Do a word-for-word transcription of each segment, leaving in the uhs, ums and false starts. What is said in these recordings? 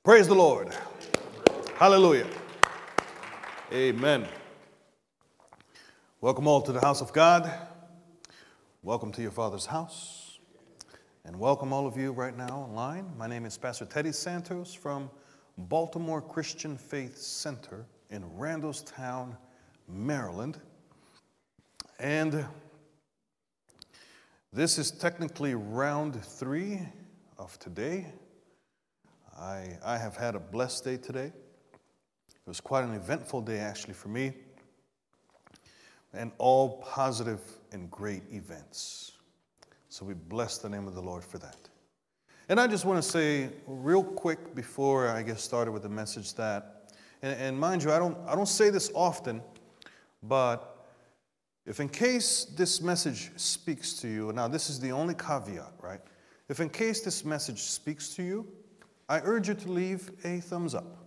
Praise the Lord. Hallelujah. Amen. Welcome all to the house of God. Welcome to your Father's house. And welcome all of you right now online. My name is Pastor Teddy Santos from Baltimore Christian Faith Center in Randallstown, Maryland. And this is technically round three of today. I, I have had a blessed day today. It was quite an eventful day actually for me. And all positive and great events. So we bless the name of the Lord for that. And I just want to say real quick before I get started with the message that, and, and mind you, I don't, I don't say this often, but if in case this message speaks to you, now this is the only caveat, right? If in case this message speaks to you, I urge you to leave a thumbs up.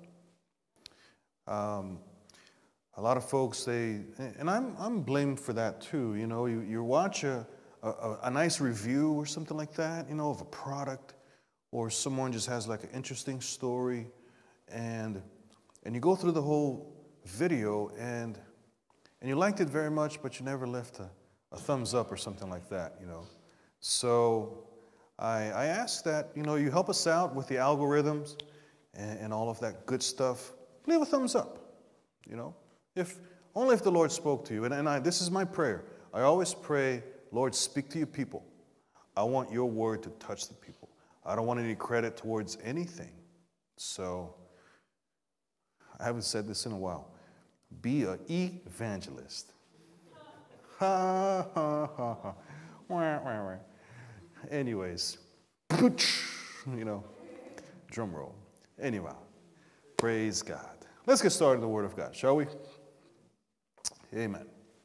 Um, a lot of folks, they, and I'm, I'm blamed for that too, you know, you, you watch a, a, a nice review or something like that, you know, of a product, or someone just has like an interesting story, and, and you go through the whole video, and, and you liked it very much, but you never left a, a thumbs up or something like that, you know. So I, I ask that, you know, you help us out with the algorithms and, and all of that good stuff. Leave a thumbs up, you know. If only if the Lord spoke to you. And, and I, this is my prayer. I always pray, Lord, speak to your people. I want your word to touch the people. I don't want any credit towards anything. So I haven't said this in a while. Be an evangelist. Ha, ha, ha, ha. Wah, wah, wah. Anyways, you know, drum roll. Anyway, praise God. Let's get started in the Word of God, shall we? Amen.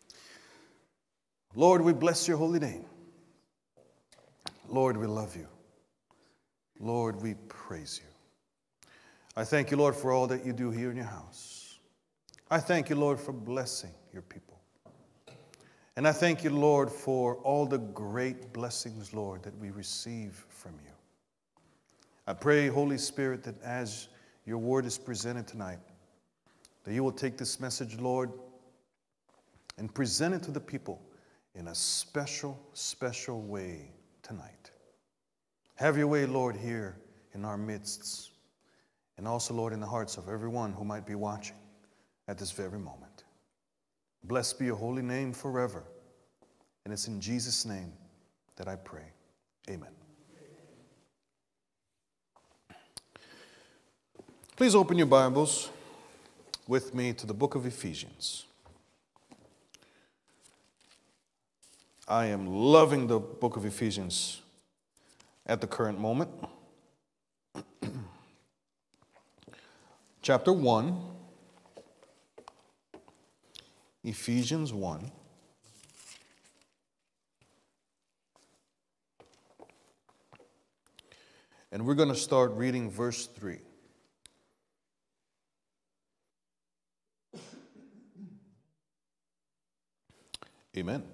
Lord, we bless your holy name. Lord, we love you. Lord, we praise you. I thank you, Lord, for all that you do here in your house. I thank you, Lord, for blessing your people. And I thank you, Lord, for all the great blessings, Lord, that we receive from you. I pray, Holy Spirit, that as your word is presented tonight, that you will take this message, Lord, and present it to the people in a special, special way tonight. Have your way, Lord, here in our midst, and also, Lord, in the hearts of everyone who might be watching at this very moment. Blessed be your holy name forever. And it's in Jesus' name that I pray. Amen. Please open your Bibles with me to the book of Ephesians. I am loving the book of Ephesians at the current moment. Chapter one. Ephesians one. And we're going to start reading verse three. Amen.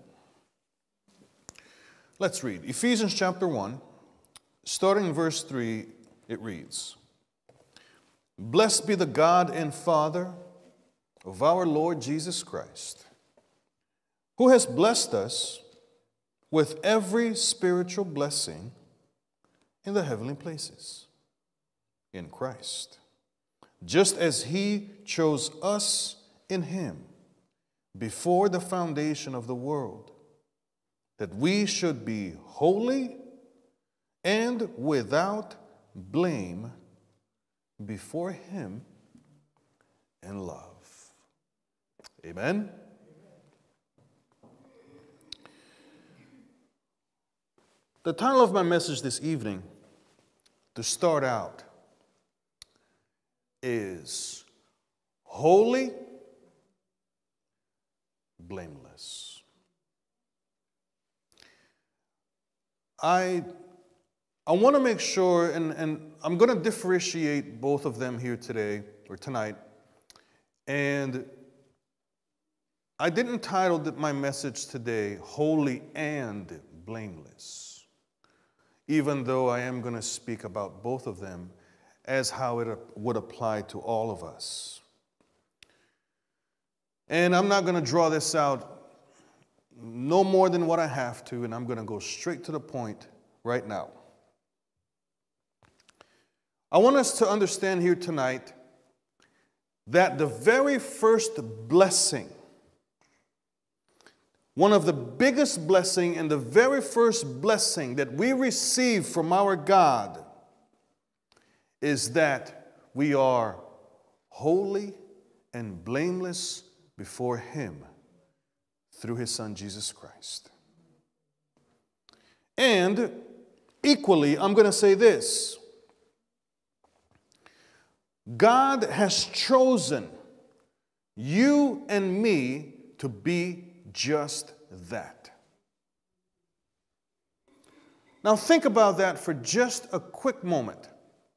Let's read. Ephesians chapter one, starting in verse three, it reads, Blessed be the God and Father of our Lord Jesus Christ, who has blessed us with every spiritual blessing in the heavenly places in Christ, just as he chose us in him before the foundation of the world, that we should be holy and without blame before him in love. Amen. The title of my message this evening, to start out, is Holy, Blameless. I, I want to make sure, and, and I'm going to differentiate both of them here today, or tonight, and I didn't title my message today, Holy and Blameless, even though I am going to speak about both of them as how it would apply to all of us. And I'm not going to draw this out no more than what I have to, and I'm going to go straight to the point right now. I want us to understand here tonight that the very first blessing, one of the biggest blessing and the very first blessing that we receive from our God is that we are holy and blameless before Him through His Son, Jesus Christ. And equally, I'm going to say this. God has chosen you and me to be just that. Now think about that for just a quick moment.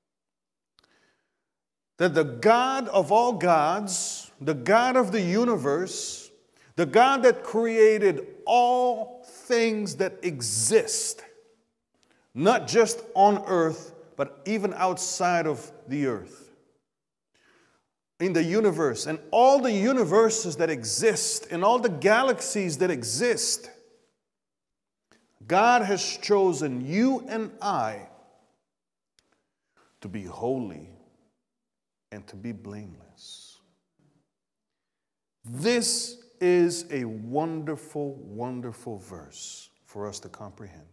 That the God of all gods, the God of the universe, the God that created all things that exist, not just on earth, but even outside of the earth, in the universe, and all the universes that exist, and all the galaxies that exist, God has chosen you and I to be holy and to be blameless. This is a wonderful, wonderful verse for us to comprehend.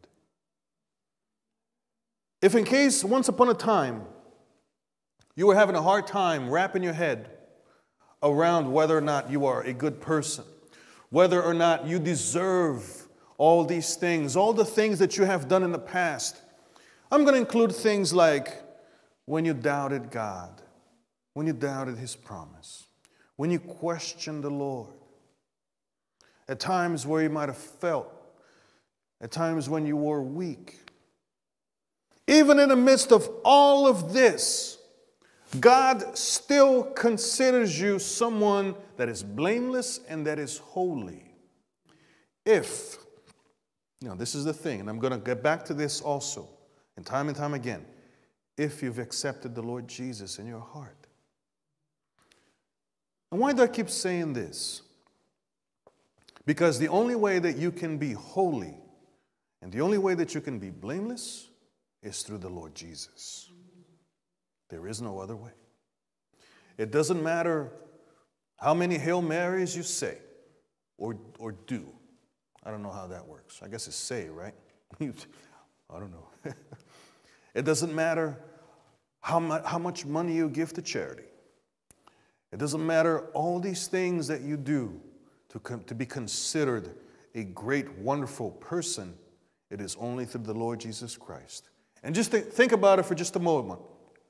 If in case, once upon a time, you were having a hard time wrapping your head around whether or not you are a good person, whether or not you deserve all these things, all the things that you have done in the past, I'm going to include things like when you doubted God, when you doubted His promise, when you questioned the Lord, at times where you might have felt, at times when you were weak. Even in the midst of all of this, God still considers you someone that is blameless and that is holy. If, you know, this is the thing, and I'm going to get back to this also, and time and time again, if you've accepted the Lord Jesus in your heart. And why do I keep saying this? Because the only way that you can be holy and the only way that you can be blameless is through the Lord Jesus. There is no other way. It doesn't matter how many Hail Marys you say or, or do. I don't know how that works. I guess it's say, right? I don't know. It doesn't matter how much, how much money you give to charity. It doesn't matter all these things that you do to, to be considered a great, wonderful person. It is only through the Lord Jesus Christ. And just think, think about it for just a moment.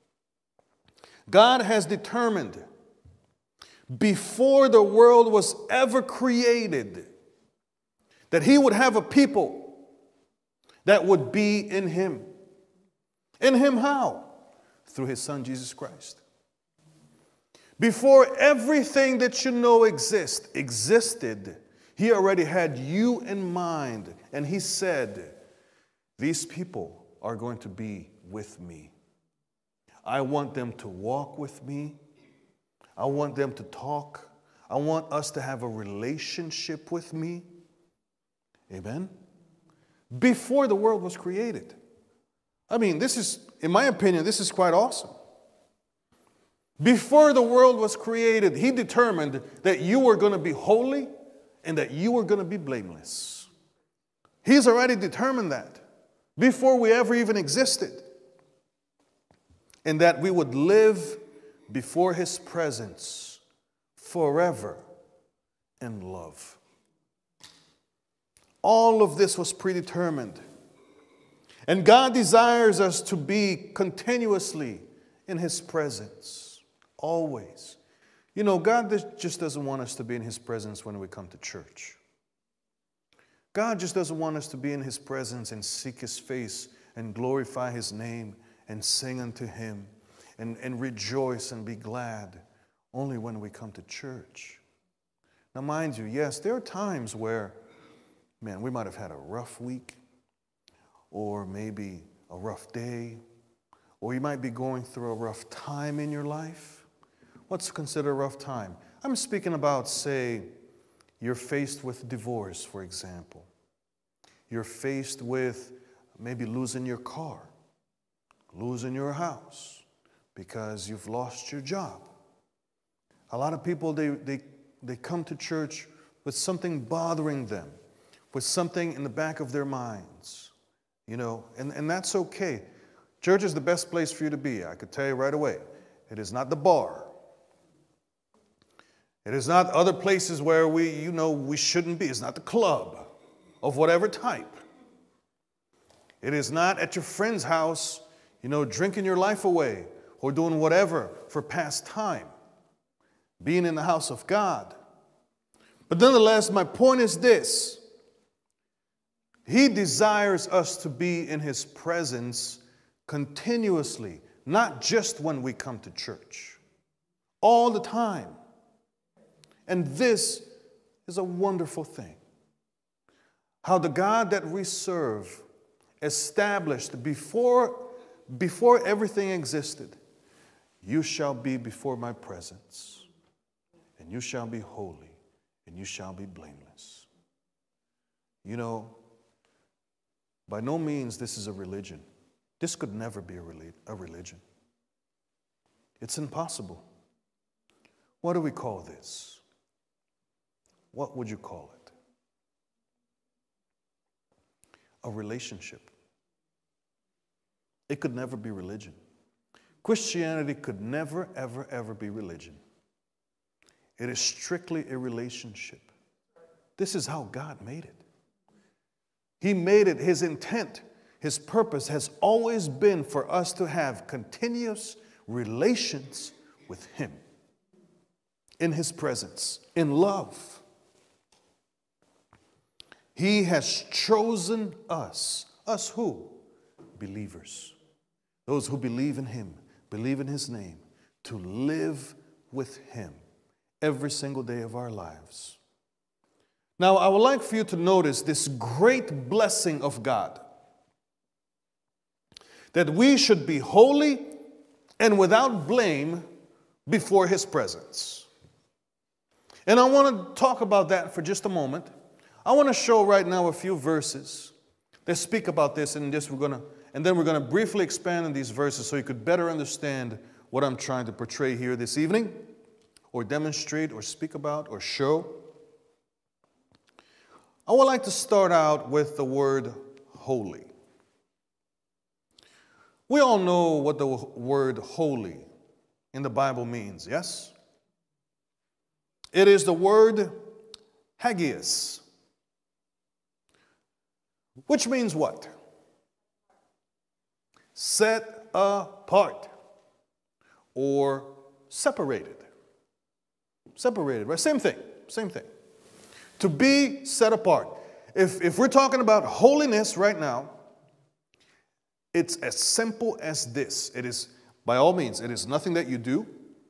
God has determined before the world was ever created that He would have a people that would be in Him. In Him how? Through His Son, Jesus Christ. Before everything that you know exists, existed, He already had you in mind. And He said, these people are going to be with me. I want them to walk with me. I want them to talk. I want us to have a relationship with me. Amen? Before the world was created. I mean, this is, in my opinion, this is quite awesome. Before the world was created, He determined that you were going to be holy and that you were going to be blameless. He's already determined that before we ever even existed. And that we would live before His presence forever in love. All of this was predetermined. And God desires us to be continuously in His presence, always. You know, God just doesn't want us to be in His presence when we come to church. God just doesn't want us to be in His presence and seek His face and glorify His name and sing unto Him and, and rejoice and be glad only when we come to church. Now, mind you, yes, there are times where, man, we might have had a rough week or maybe a rough day or you might be going through a rough time in your life. What's considered a rough time? I'm speaking about, say, you're faced with divorce, for example. You're faced with maybe losing your car, losing your house because you've lost your job. A lot of people, they, they, they come to church with something bothering them, with something in the back of their minds, you know, and, and that's okay. Church is the best place for you to be. I could tell you right away. It is not the bar. It is not other places where we, you know, we shouldn't be. It's not the club of whatever type. It is not at your friend's house, you know, drinking your life away or doing whatever for pastime. Being in the house of God. But nonetheless, my point is this. He desires us to be in His presence continuously, not just when we come to church. All the time. And this is a wonderful thing. How the God that we serve established before, before everything existed, you shall be before my presence, and you shall be holy, and you shall be blameless. You know, by no means this is a religion. This could never be a, relig- a religion. It's impossible. What do we call this? What would you call it? A relationship. It could never be religion. Christianity could never, ever, ever be religion. It is strictly a relationship. This is how God made it. He made it, His intent, His purpose has always been for us to have continuous relations with Him. In His presence, in love. He has chosen us. Us who? Believers. Those who believe in Him, believe in His name, to live with Him every single day of our lives. Now, I would like for you to notice this great blessing of God. That we should be holy and without blame before His presence. And I want to talk about that for just a moment. I want to show right now a few verses that speak about this, and just we're going to, and then we're going to briefly expand on these verses so you could better understand what I'm trying to portray here this evening, or demonstrate, or speak about, or show. I would like to start out with the word holy. We all know what the word holy in the Bible means, yes? It is the word hagios, which means what? Set apart or separated. Separated, right? Same thing, same thing. To be set apart. If, if we're talking about holiness right now, it's as simple as this. It is, by all means, it is nothing that you do.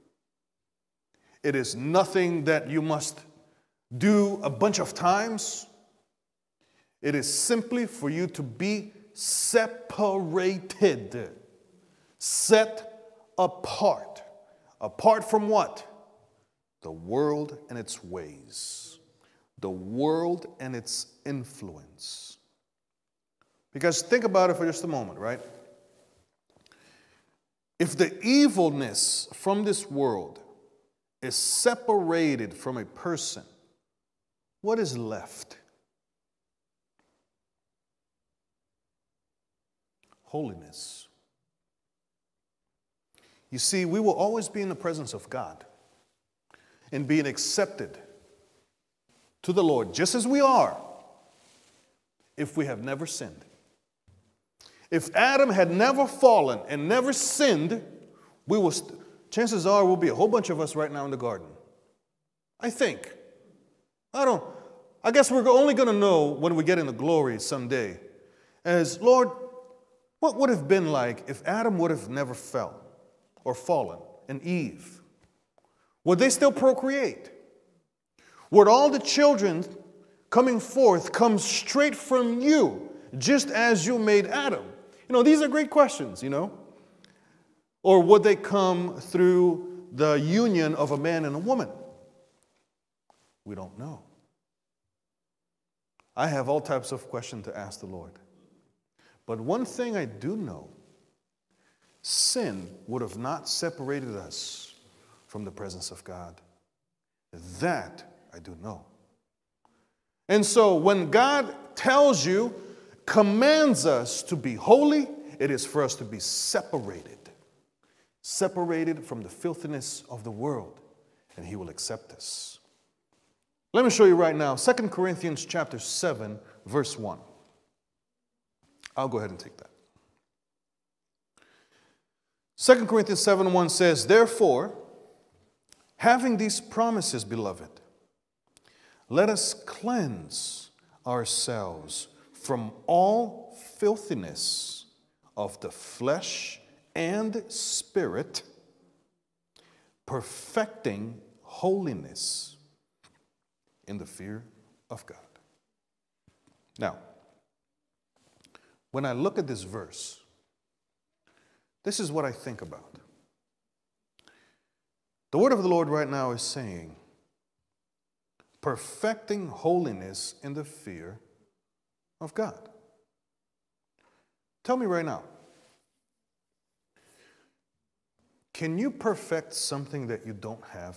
It is nothing that you must do a bunch of times. It is simply for you to be separated, set apart. Apart from what? The world and its ways. The world and its influence. Because think about it for just a moment, right? If the evilness from this world is separated from a person, what is left? Holiness. You see, we will always be in the presence of God and being accepted to the Lord, just as we are, if we have never sinned. If Adam had never fallen and never sinned, we will, st- chances are we'll be a whole bunch of us right now in the garden. I think. I don't, I guess we're only going to know when we get into glory someday. As, Lord, what would have been like if Adam would have never fell or fallen, and Eve? Would they still procreate? Would all the children coming forth come straight from you, just as you made Adam? You know, these are great questions, you know. Or would they come through the union of a man and a woman? We don't know. I have all types of questions to ask the Lord. But one thing I do know, sin would have not separated us from the presence of God. That I do know. And so when God tells you, commands us to be holy, it is for us to be separated. Separated from the filthiness of the world, and He will accept us. Let me show you right now, Second Corinthians chapter seven, verse one. I'll go ahead and take that. Second Corinthians seven one says, therefore, having these promises, beloved, let us cleanse ourselves from all filthiness of the flesh and spirit, perfecting holiness in the fear of God. Now, when I look at this verse, this is what I think about. The word of the Lord right now is saying, perfecting holiness in the fear of God. Tell me right now, can you perfect something that you don't have?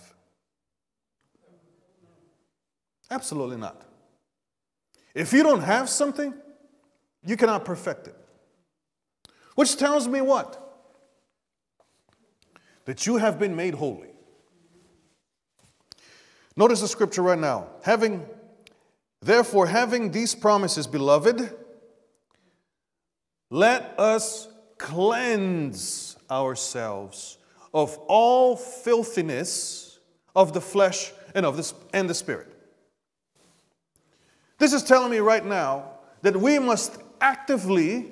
Absolutely not. If you don't have something, you cannot perfect it. Which tells me what? That you have been made holy. Notice the scripture right now. Having, therefore, having these promises, beloved, let us cleanse ourselves of all filthiness of the flesh and of the, and the spirit. This is telling me right now that we must actively,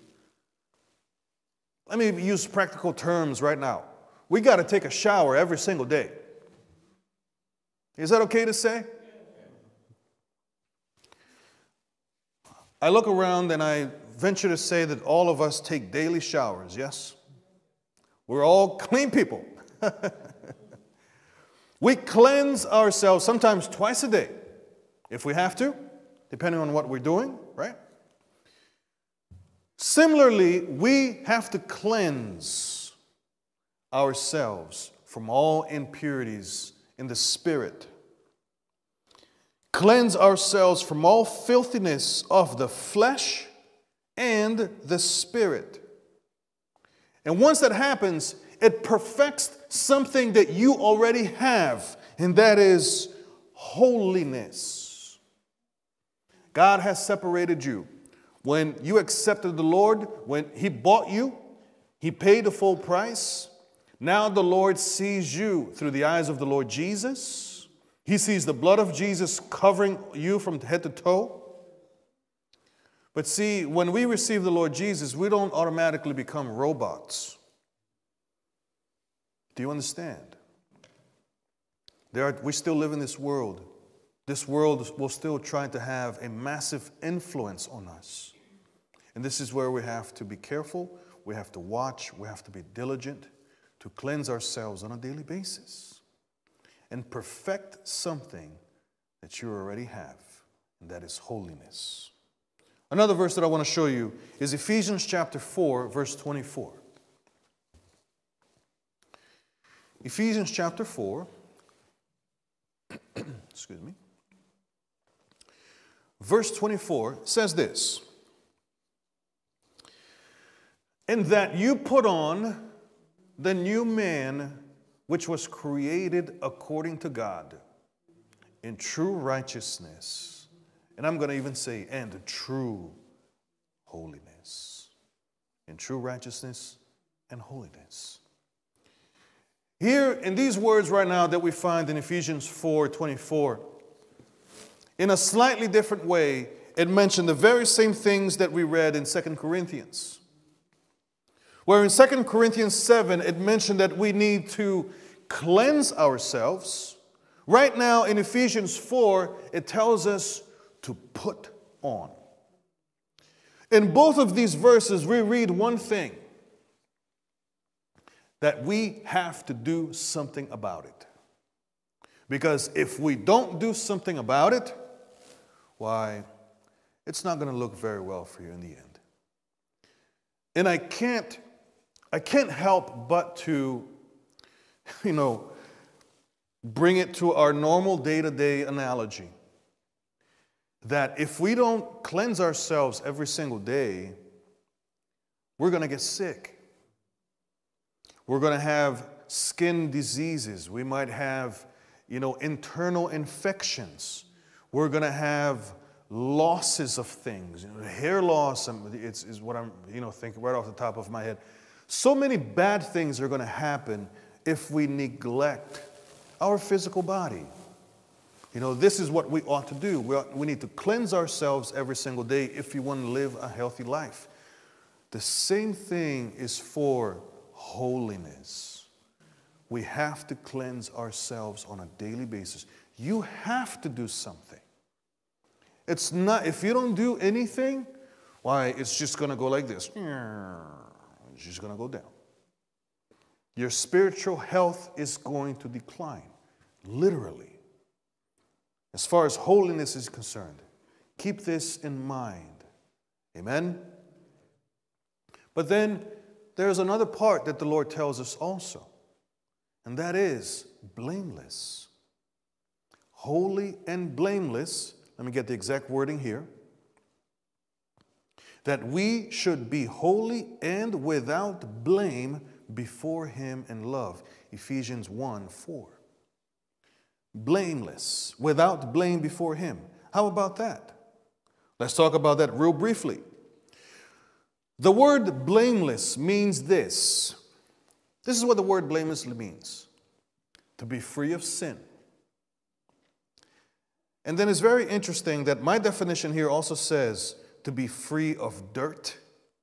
let me use practical terms right now. We got to take a shower every single day. Is that okay to say? I look around and I venture to say that all of us take daily showers, yes? We're all clean people. We cleanse ourselves sometimes twice a day, if we have to, depending on what we're doing, right? Similarly, we have to cleanse ourselves from all impurities in the spirit. Cleanse ourselves from all filthiness of the flesh and the spirit. And once that happens, it perfects something that you already have, and that is holiness. God has separated you. When you accepted the Lord, when He bought you, He paid the full price. Now the Lord sees you through the eyes of the Lord Jesus. He sees the blood of Jesus covering you from head to toe. But see, when we receive the Lord Jesus, we don't automatically become robots. Do you understand? There are, we still live in this world. This world will still try to have a massive influence on us. And this is where we have to be careful, we have to watch, we have to be diligent to cleanse ourselves on a daily basis and perfect something that you already have, and that is holiness. Another verse that I want to show you is Ephesians chapter four, verse twenty-four. Ephesians chapter four, excuse me, verse twenty-four says this, "And that you put on the new man which was created according to God in true righteousness." And I'm going to even say, and true holiness. In true righteousness and holiness. Here, in these words right now that we find in Ephesians four twenty-four, in a slightly different way, it mentioned the very same things that we read in Second Corinthians. Where in Second Corinthians seven, it mentioned that we need to cleanse ourselves. Right now in Ephesians four, it tells us to put on. In both of these verses, we read one thing. that we have to do something about it. Because if we don't do something about it, why, it's not going to look very well for you in the end. And I can't, I can't help but to, you know, bring it to our normal day-to-day analogy. That if we don't cleanse ourselves every single day, we're going to get sick. We're going to have skin diseases. We might have, you know, internal infections. We're going to have losses of things. You know, hair loss it's, is what I'm, you know, thinking right off the top of my head. So many bad things are going to happen if we neglect our physical body. You know, this is what we ought to do. We, ought, we need to cleanse ourselves every single day if you want to live a healthy life. The same thing is for holiness. We have to cleanse ourselves on a daily basis. You have to do something. It's not, if you don't do anything, why, it's just going to go like this. It's just going to go down. Your spiritual health is going to decline, literally. As far as holiness is concerned, keep this in mind. Amen? But then there's another part that the Lord tells us also, and that is blameless. Holy and blameless, let me get the exact wording here, that we should be holy and without blame before Him in love. Ephesians one four. Blameless, without blame before Him. How about that? Let's talk about that real briefly. The word blameless means this. This is what the word blameless means. To be free of sin. And then it's very interesting that my definition here also says to be free of dirt,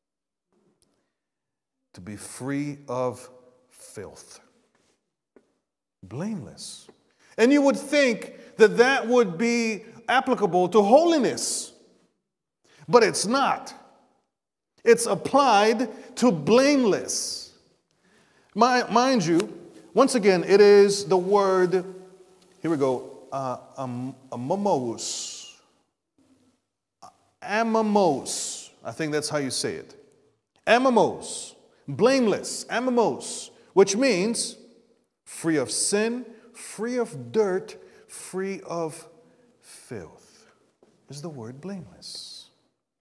to be free of filth. Blameless. And you would think that that would be applicable to holiness, but it's not. It's applied to blameless. My, mind you, once again, it is the word, here we go, uh, um, amamos. Amamos. I think that's how you say it. Amamos. Blameless. Amamos. Which means free of sin, free of dirt, free of filth. Is the word blameless.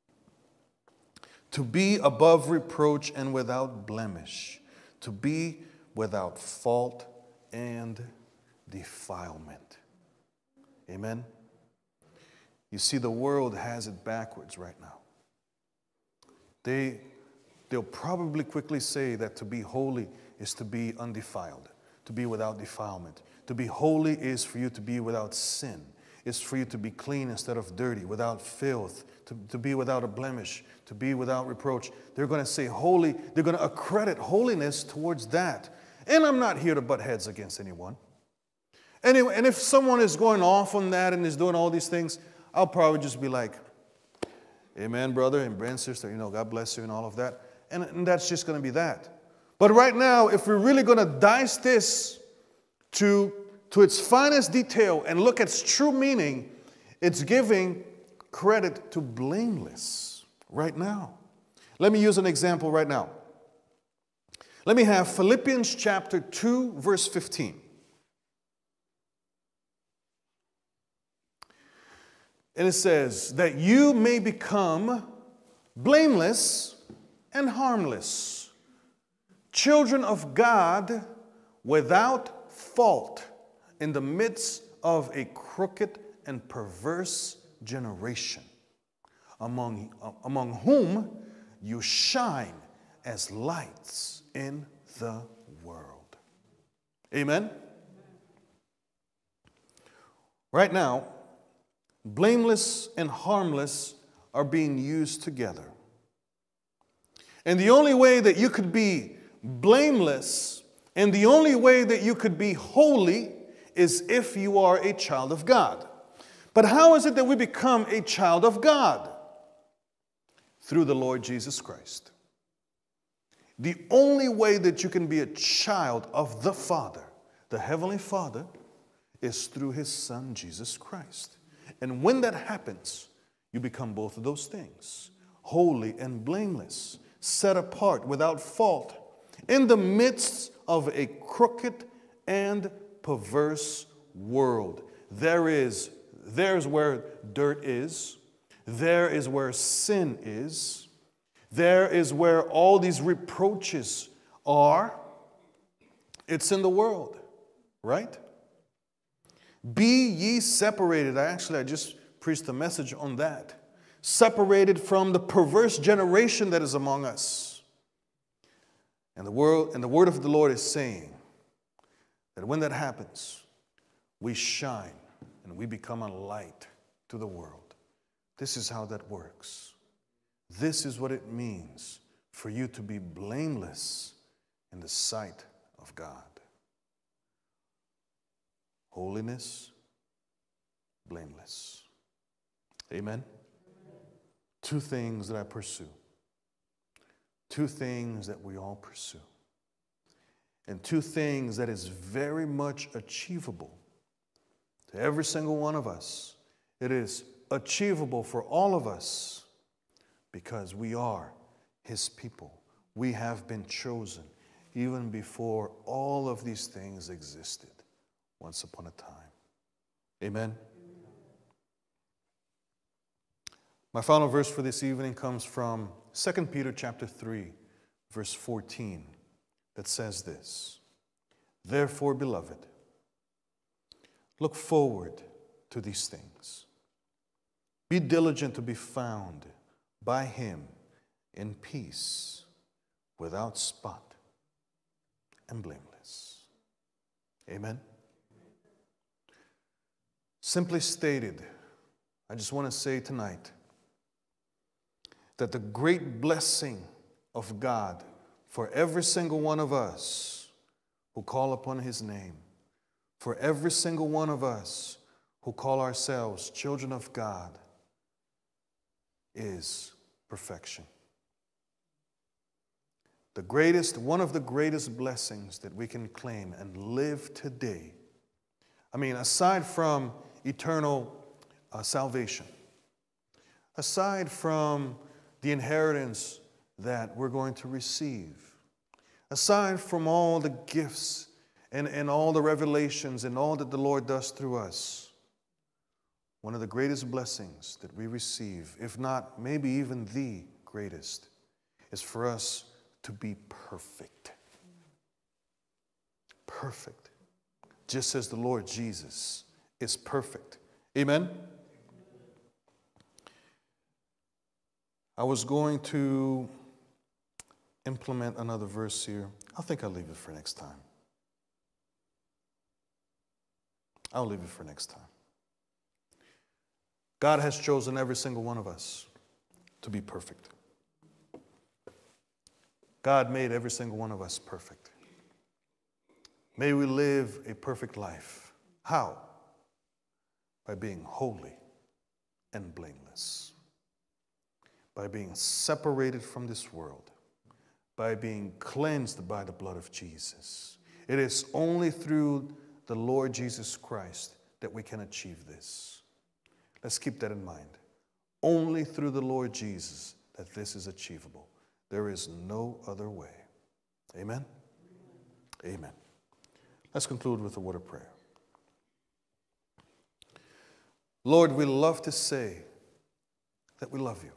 To be above reproach and without blemish. To be without fault and defilement. Amen? You see, the world has it backwards right now. They, they'll probably quickly say that to be holy is to be undefiled, to be without defilement. To be holy is for you to be without sin. It's for you to be clean instead of dirty, without filth, to, to be without a blemish, to be without reproach. They're going to say holy. They're going to accredit holiness towards that. And I'm not here to butt heads against anyone. Anyway, and if someone is going off on that and is doing all these things, I'll probably just be like, amen, brother and brand sister, you know, God bless you and all of that. And, and that's just going to be that. But right now, if we're really going to dice this to, to its finest detail and look at its true meaning, it's giving credit to blameless right now. Let me use an example right now. Let me have Philippians chapter two, verse fifteen. And it says that you may become blameless and harmless, children of God without fault in the midst of a crooked and perverse generation, among, among whom you shine as lights in the world. Amen? Right now, blameless and harmless are being used together. And the only way that you could be blameless and the only way that you could be holy is if you are a child of God. But how is it that we become a child of God? Through the Lord Jesus Christ. The only way that you can be a child of the Father, the Heavenly Father, is through His Son, Jesus Christ. And when that happens, you become both of those things, holy and blameless, set apart, without fault, in the midst of a crooked and perverse world. There is, there's where dirt is. There is where sin is. There is where all these reproaches are. It's in the world, right? Be ye separated. I actually, I just preached a message on that. Separated from the perverse generation that is among us. And the world, and the word of the Lord is saying that when that happens, we shine and we become a light to the world. This is how that works. This is what it means for you to be blameless in the sight of God. Holiness, blameless. Amen? Two things that I pursue. Two things that we all pursue. And two things that is very much achievable to every single one of us. It is achievable for all of us because we are His people. We have been chosen even before all of these things existed once upon a time. Amen? My final verse for this evening comes from Second Peter chapter three, verse fourteen, that says this: Therefore, beloved, look forward to these things. Be diligent to be found by Him in peace, without spot and blameless. Amen? Simply stated, I just want to say tonight that the great blessing of God for every single one of us who call upon His name, for every single one of us who call ourselves children of God, is perfection. The greatest, one of the greatest blessings that we can claim and live today, I mean, aside from eternal uh, salvation, aside from the inheritance that we're going to receive, aside from all the gifts and, and all the revelations and all that the Lord does through us, one of the greatest blessings that we receive, if not maybe even the greatest, is for us to be perfect. Perfect. Just as the Lord Jesus is perfect. Amen? I was going to implement another verse here. I think I'll leave it for next time. I'll leave it for next time. God has chosen every single one of us to be perfect. God made every single one of us perfect. May we live a perfect life. How? By being holy and blameless. By being separated from this world. By being cleansed by the blood of Jesus. It is only through the Lord Jesus Christ that we can achieve this. Let's keep that in mind. Only through the Lord Jesus that this is achievable. There is no other way. Amen? Amen. Let's conclude with a word of prayer. Lord, we love to say that we love you.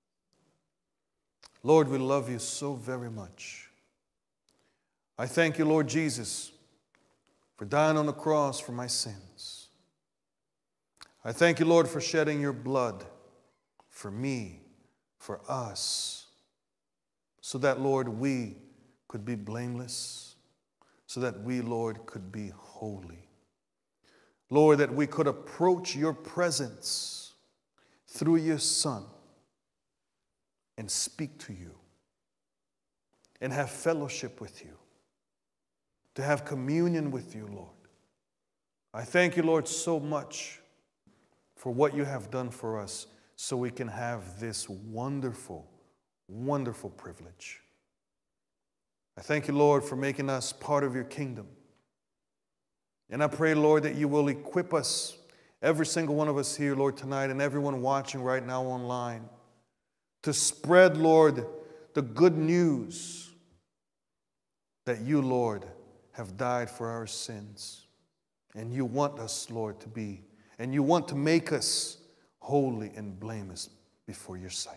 Lord, we love you so very much. I thank you, Lord Jesus, for dying on the cross for my sins. I thank you, Lord, for shedding your blood for me, for us, so that, Lord, we could be blameless, so that we, Lord, could be holy. Lord, that we could approach your presence through your Son and speak to you and have fellowship with you, to have communion with you, Lord. I thank you, Lord, so much for what you have done for us so we can have this wonderful, wonderful privilege. I thank you, Lord, for making us part of your kingdom. And I pray, Lord, that you will equip us, every single one of us here, Lord, tonight, and everyone watching right now online, to spread, Lord, the good news that you, Lord, have died for our sins. And you want us, Lord, to be, and you want to make us holy and blameless before your sight.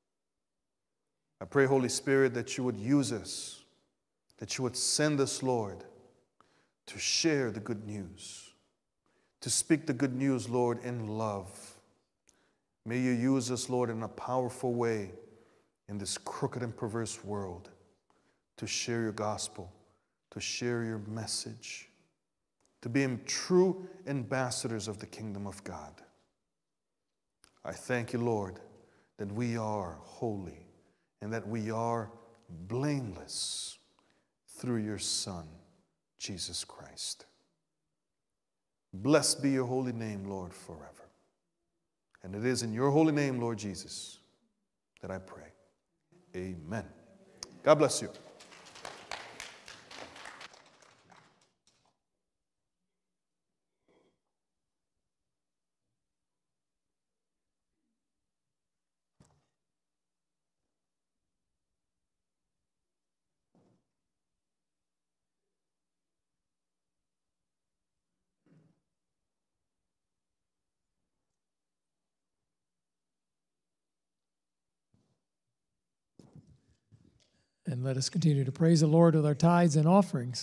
I pray, Holy Spirit, that you would use us, that you would send us, Lord, to share the good news, to speak the good news, Lord, in love. May you use us, Lord, in a powerful way in this crooked and perverse world to share your gospel, to share your message, to be true ambassadors of the kingdom of God. I thank you, Lord, that we are holy and that we are blameless through your Son, Jesus Christ. Blessed be your holy name, Lord, forever. And it is in your holy name, Lord Jesus, that I pray. Amen. God bless you. And let us continue to praise the Lord with our tithes and offerings.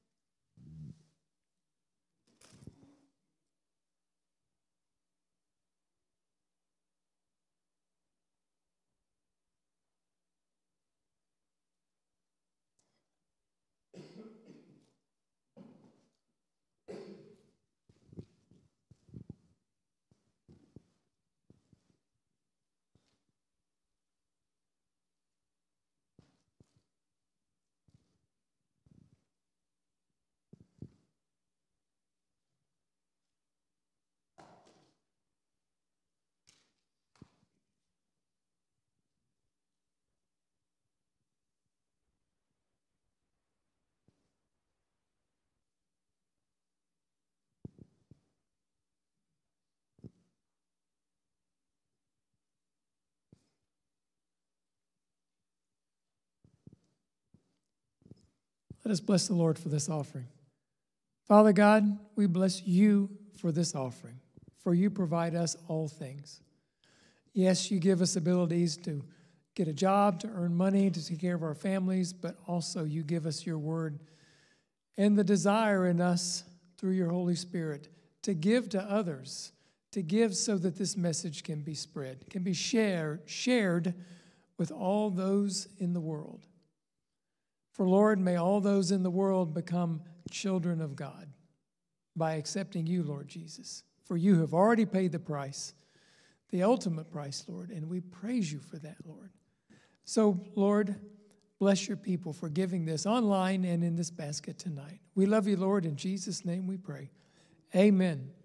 Let us bless the Lord for this offering. Father God, we bless you for this offering, for you provide us all things. Yes, you give us abilities to get a job, to earn money, to take care of our families, but also you give us your word and the desire in us through your Holy Spirit to give to others, to give so that this message can be spread, can be shared, shared with all those in the world. For Lord, may all those in the world become children of God by accepting you, Lord Jesus. For you have already paid the price, the ultimate price, Lord, and we praise you for that, Lord. So, Lord, bless your people for giving this online and in this basket tonight. We love you, Lord. In Jesus' name we pray. Amen.